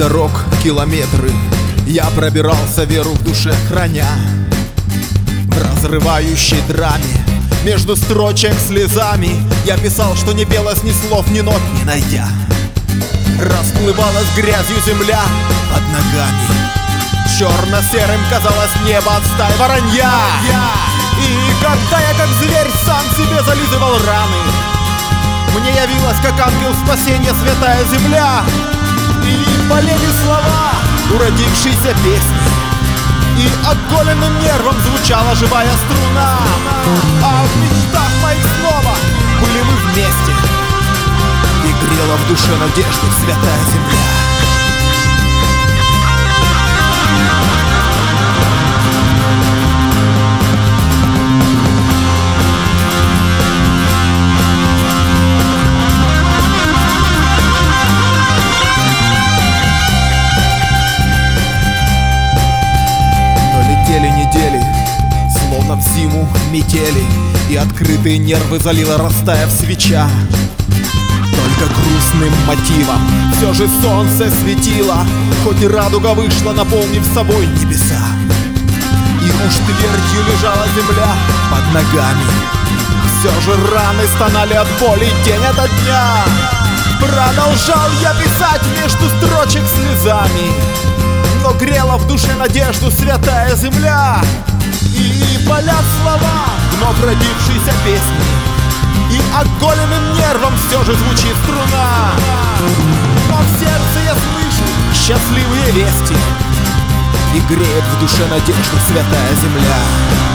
дорог километры, я пробирался, веру в душе храня. В разрывающей драме, между строчек слезами, я писал, что не пелось ни слов, ни нот не найдя. Расплывалась грязью земля под ногами, черно-серым казалось небо от стай воронья. И когда я как зверь сам себе зализывал раны, мне явилась как ангел спасения святая земля. И полили слова уродившейся песни, и оголенным нервом звучала живая струна. А в мечтах моих снова были мы вместе, и грела в душе надежды святая земля. Недели, словно в зиму метели, и открытые нервы залила, растаяв свеча. Только грустным мотивом все же солнце светило, хоть и радуга вышла, наполнив собой небеса. И уж твердью лежала земля под ногами, все же раны стонали от боли день ото дня. Продолжал я писать между строчек слезами, но грела в душе надежду святая земля. И полят слова вновь родившейся песни, и оголенным нервом все же звучит струна. Но в сердце я слышу счастливые вести, и греет в душе надежду святая земля.